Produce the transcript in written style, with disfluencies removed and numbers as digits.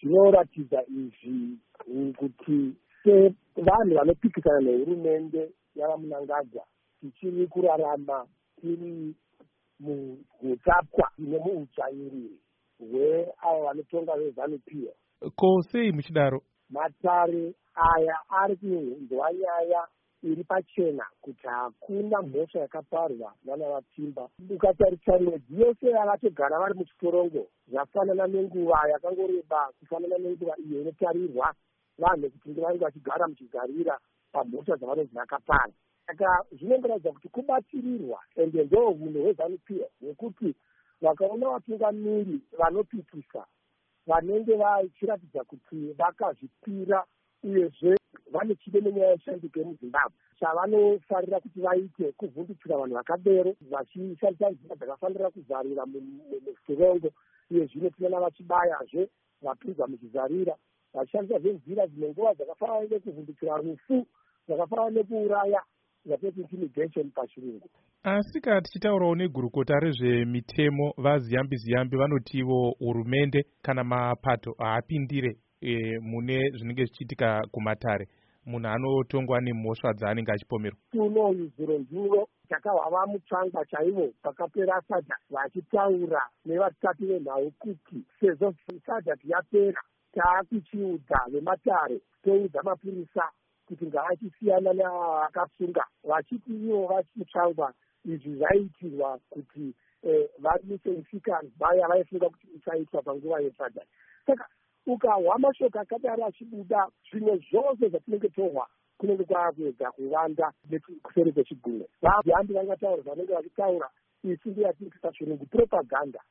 zvinoratidza izvi kuti sevanhu vanopikisana nehurumende yavamunangagwa tichiri kurarama tiri muutapwa nemuutsvanyiriri hweavo vanotonga vezanu-PF. Ko sei muchidaro? Matare aya ari kunzwa nyaya iri pachena kuti hakuna mhosva yakaparwa nana Matimba. Ukatarisa mwedzi yose yavatogara vari muchitorongo zvafanana nenguva yakangoreba kufanana nenguva iyo inotarirwa vanhu kuti vange vachigara muchigarira pamhosva dzavanonzi vakapara. Saka zvinongoratidza kuti kubatsirirwa ende ndo hunhu hwezanu-PF hwekuti vakaona vatungamiri vanopikisa vanenge vachiratidza kuti vakazvipira uyezve vane chide nenyaya yeshanduko yemuZimbabwe chavanofarira kuti vaite kuvhundukira vanhu vakadero vachishandisa nzira dzakafanira kuvharira mutorongo. Uye zvino tinoona vachibayazve vapinzwa muchizarira vachishandisa zvenzira dzine nguva dzakafanana nekuvhundukira rufu dzakafanana nekuuraya zvatoti intimidation pachirungu. Asi kana tichitaurawo negurukota rezvemitemo vaziyambi-ziyambi vanotivo hurumende kana mapato haapindire mune zvinenge zvichiitika kumatare munhu anotongwa nemhosva dzaanenge achipomerwa. Unoyu zuro takahwava mutsvangwa chaivo pakapera sadhaki vachitaura nevatati venhau kuti sezvo sadhaki yapera taakuchiudza vematare toudza mapurisa kuti ngaachisiyana neakasunga vachiti ivo vachimutsvangwa. Izvi zvaiitirwa kuti vamise misikani vaya vaifunga kuti ichaitwa panguva yesadhaki. Saka ukahwa mashoko akadaro achibuda zvimwe zvose zvatinenge tohwa kunenge kwaakuedza kuvanda kuseri kwechigumwe. Vaziyambi vangataura vanenge vachitaura isi ndiyo yatiri kuita chirungu propaganda.